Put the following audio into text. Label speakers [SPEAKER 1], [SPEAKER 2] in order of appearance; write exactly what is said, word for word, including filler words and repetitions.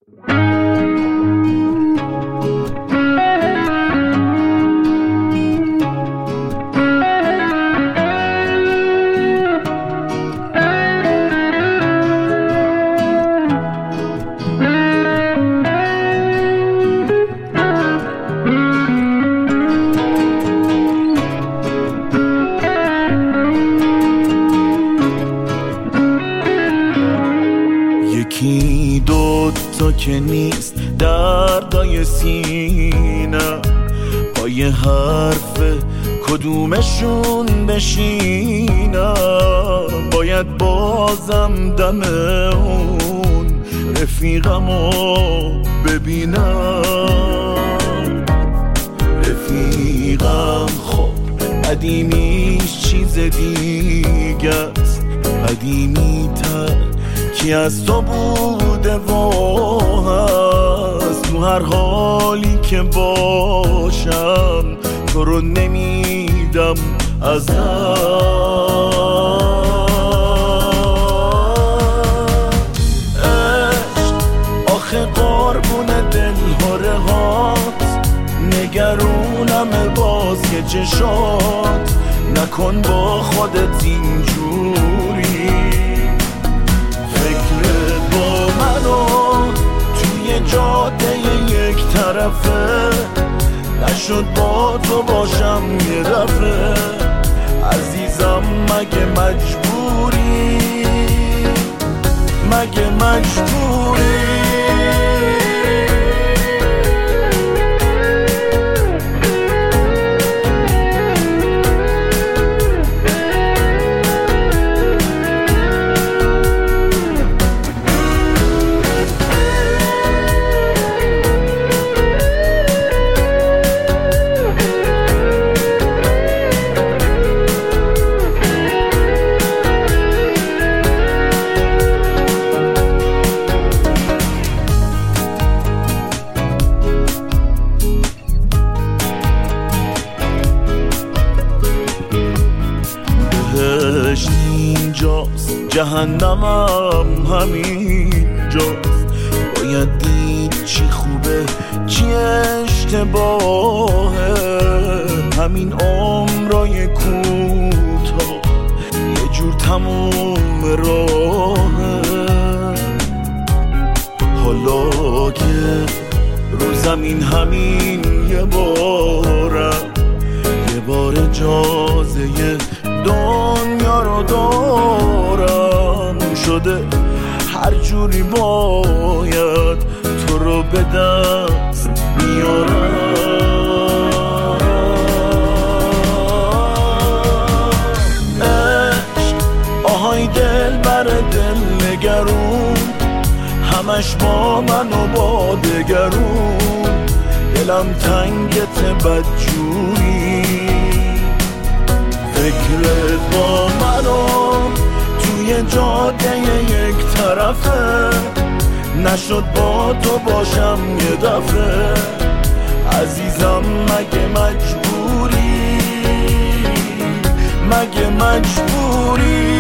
[SPEAKER 1] یکی دوتا که نیست دردای سینه با یه حرف کدومشون بشینم، باید بازم دم اون رفیقمو ببینم. رفیقم خب قدیمیش چیز دیگه است، قدیمی تر کی از تو بوده و هست. تو هر حالی که باشم تو رو نمیدم از عشق. آخه قربون دلهاره هات نگرونم باز یه چشات، نکن با خودت اینجوری. فکرت با منو توی جاده یک طرفه، نشد با تو باشم یه دفعه. عزیزم مگه مجبوری، مگه مجبوری؟ اینجاست جهنمم همینجاست، باید دید چی خوبه چی اشتباهه. همین عمرای کوتاه یه جور تموم راهه. حالا که رو زمین همین یه بارم، یه بار اجازه دنیا رو دارم شده، هر جوری باید تو رو به دست میارم. عشق آهای دل بر دل نگرون، همش با من و با دگرون. دلم تنگت بدجوری، فکرت با منو توی جاده یک طرفه، نشد با تو باشم یه دفعه. عزیزم مگه مجبوری، مگه مجبوری؟